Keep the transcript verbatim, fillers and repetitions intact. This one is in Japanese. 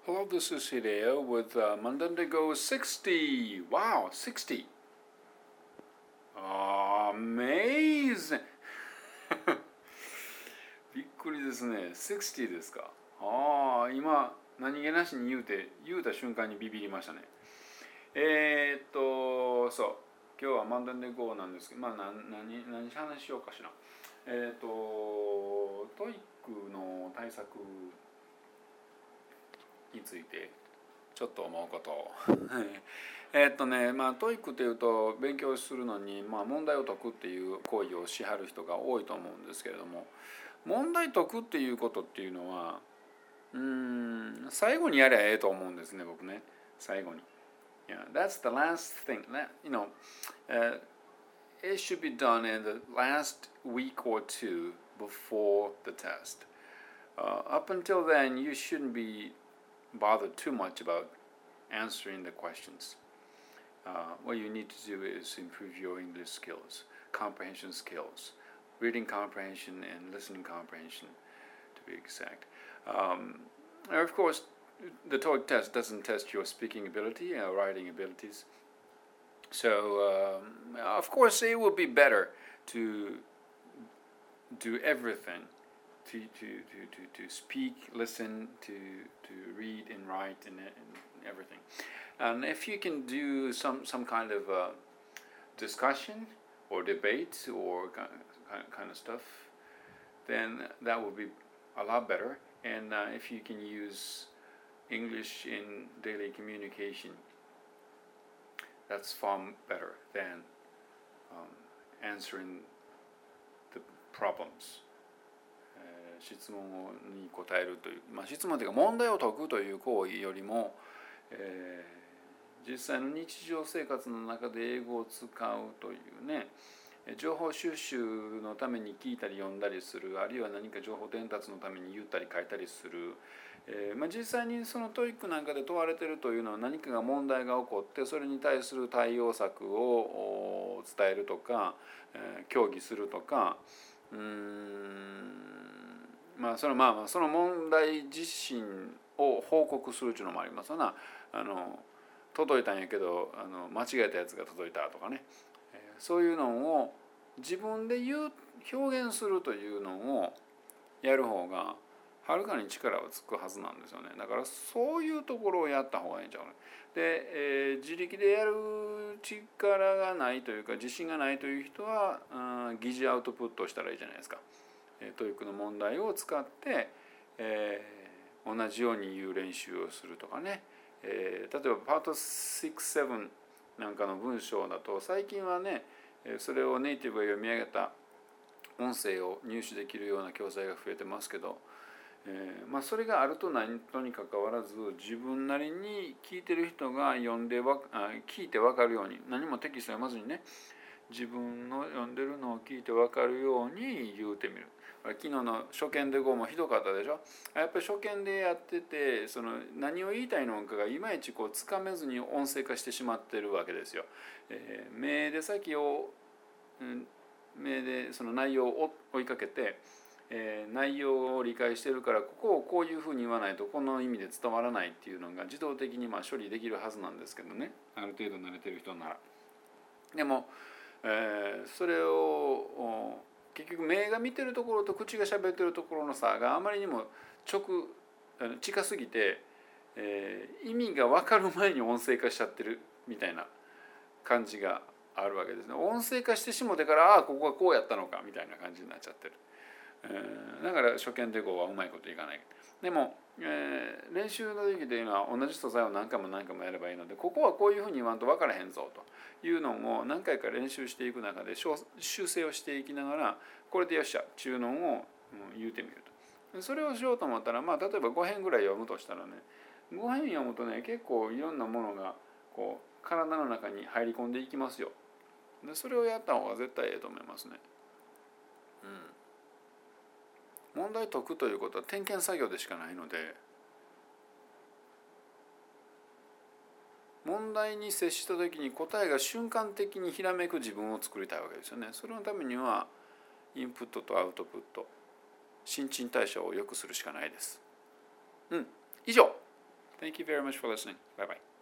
Hello, this is Hideo with uh, Mandante Go sixty. Wow, sixty. Amazing! びっくりですね。ろくじゅうですか。ああ、今、何気なしに言うて、言うた瞬間にビビりましたね。えー、っと、そう。今日はマンダンデゴーなんですけど、まあ、何、何、何話しようかしら。えー、っと、トイックの対策について、ちょっと思うことを。えっとね、まあ、トイックっていうと勉強するのに、まあ、問題を解くっていう行為をしはる人が多いと思うんですけれども、問題解くっていうことっていうのはうーん最後にやりゃええと思うんですね、僕ね。最後に。Yeah, that's the last thing. You know, uh, it should be done in the last week or two before the test. Uh, up until then, you shouldn't be bothered too much about answering the questions. Uh, what you need to do is improve your English skills, comprehension skills, reading comprehension and listening comprehension, to be exact. Um, and of course, the TOEIC test doesn't test your speaking ability or writing abilities. So, um, of course, it would be better to do everything, to, to, to, to, to speak, listen, to, to read and write and, and everything. And if you can do some, some kind of uh, discussion or debate or kind of stuff, then that would be a lot better. And uh, if you can use English in daily communication, that's far better than um, answering the problems. 質問に答えるという、まあ、質問というか問題を解くという行為よりも、えー、実際の日常生活の中で英語を使うというね、情報収集のために聞いたり読んだりする、あるいは何か情報伝達のために言ったり書いたりする、えーまあ、実際にそのトイックなんかで問われているというのは何かが問題が起こってそれに対する対応策を伝えるとか、えー、協議するとか、うーんまあそのまあまあその問題自身を報告するというのもありますよな。あの届いたんやけどあの間違えたやつが届いたとかね、そういうのを自分で言う表現するというのをやる方がはるかに力はつくはずなんですよね。だからそういうところをやった方がいいんちゃうね。で、えー、自力でやる力がないというか自信がないという人は、うん、疑似アウトプットをしたらいいじゃないですか。トイックの問題を使って、えー、同じように言う練習をするとかね、えー、例えばパートろく、なななんかの文章だと最近はねそれをネイティブが読み上げた音声を入手できるような教材が増えてますけど、えーまあ、それがあると何とにかかわらず自分なりに聞いてる人が読んでわあ聞いて分かるように何もテキスト読まずにね自分の読んでるのを聞いて分かるように言うてみる。昨日の初見でごもひどかったでしょ。やっぱり初見でやっててその何を言いたいのかがいまいちこうつかめずに音声化してしまってるわけですよ。えー、目で先を、うん、目でその内容を追いかけて、えー、内容を理解してるからここをこういうふうに言わないとこの意味で伝わらないっていうのが自動的にまあ処理できるはずなんですけどね、ある程度慣れてる人なら。でも、えー、それを結局目が見てるところと口が喋ってるところの差があまりにも直近すぎて、えー、意味が分かる前に音声化しちゃってるみたいな感じがあるわけですね。音声化してしもてからああここはこうやったのかみたいな感じになっちゃってる。えー、だから初見でこうはうまいこといかない。でも、えー、練習の時というのは同じ素材を何回も何回もやればいいのでここはこういうふうに言わんと分からへんぞというのを何回か練習していく中で修正をしていきながらこれでよっしゃ中のを言うてみると。それをしようと思ったら、まあ、例えばご編ぐらい読むとしたらねご編読むとね結構いろんなものがこう体の中に入り込んでいきますよ。でそれをやった方が絶対ええと思いますね。うん、問題解くということは点検作業でしかないので問題に接した時に答えが瞬間的にひらめく自分を作りたいわけですよね。それのためにはインプットとアウトプット新陳代謝を良くするしかないです。うん以上 Thank you very much for listening. Bye bye.